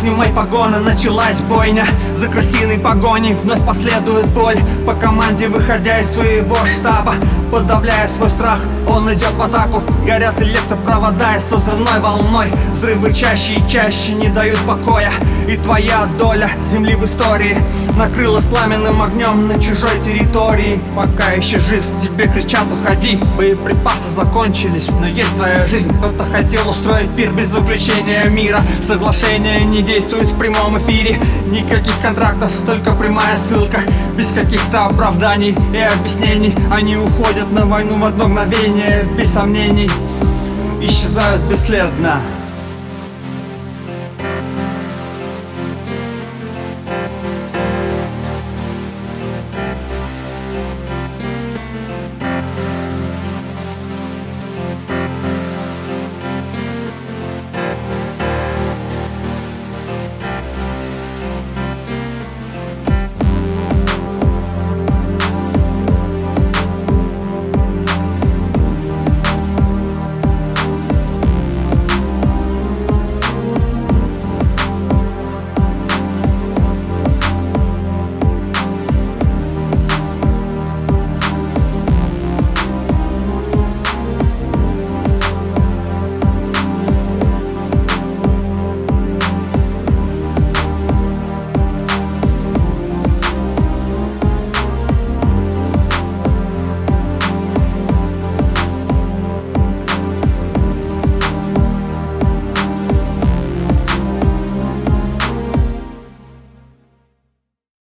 снимай погоны, началась бойня. За крысиной погоней вновь последует боль. По команде, выходя из своего штаба, подавляя свой страх, он идет в атаку. Горят электропровода, и со взрывной волной взрывы чаще и чаще не дают покоя. И твоя доля земли в истории накрылась пламенным огнем на чужой территории. Пока еще жив, тебе кричат: уходи. Боеприпасы закончились, но есть твоя жизнь. Кто-то хотел устроить пир без заключения мира. Соглашение не действует в прямом эфире. Никаких контрактов, только прямая ссылка. Без каких-то оправданий и объяснений. Они уходят на войну в одно мгновение, без сомнений исчезают бесследно.